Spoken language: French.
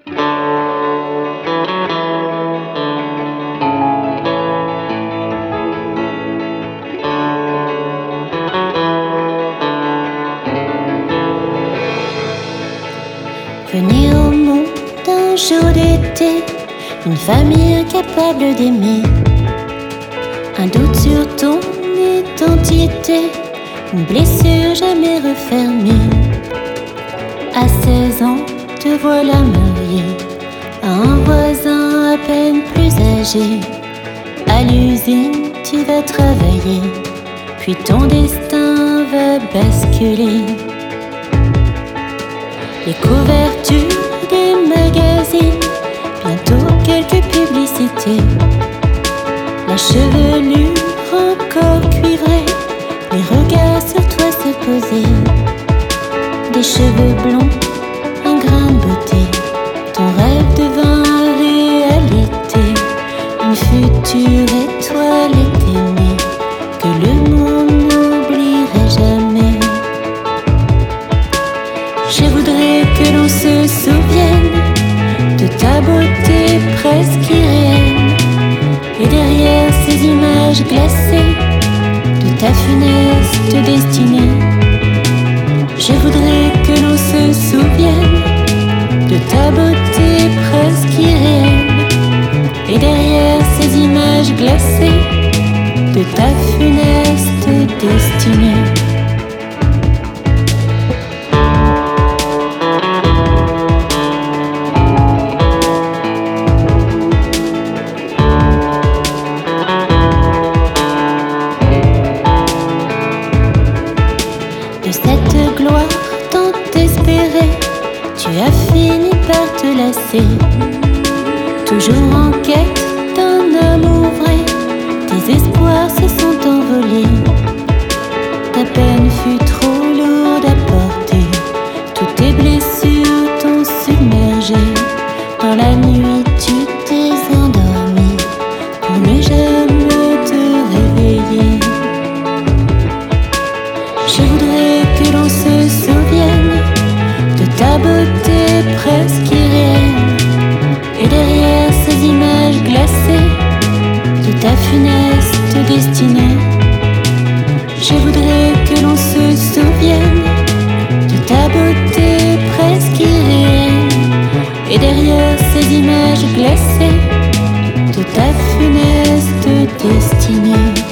Venir au monde un jour d'été, une famille incapable d'aimer, un doute sur ton identité, une blessure jamais refermée. À 16 ans, te voilà marié à un voisin à peine plus âgé. À l'usine, tu vas travailler, puis ton destin va basculer. Les couvertures des magazines, bientôt quelques publicités, la chevelure encore cuivrée, les regards sur toi se poser, des cheveux blonds, un grain de beauté, ton rêve devint réalité, une future étoile éteignée que le monde n'oublierait jamais. Je voudrais que l'on se souvienne de ta beauté presque irréelle, et derrière ces images glacées de ta funeste destinée. Je voudrais que l'on se souvienne de ta beauté presque irréelle, et derrière ces images glacées de ta funeste destinée. De cette gloire tant espérée, tu as fini par te lasser. Toujours en quête d'un amour vrai, tes espoirs se sont envolés. Ta peine fut trop lourde à porter, toutes tes blessures t'ont submergé. Dans la nuit tu t'es endormi pour ne jamais te réveiller. Je voudrais que l'on se souvienne de ta beauté presque irréelle, et derrière ces images glacées de ta funeste destinée. Je voudrais que l'on se souvienne de ta beauté presque irréelle, et derrière ces images glacées de ta funeste destinée.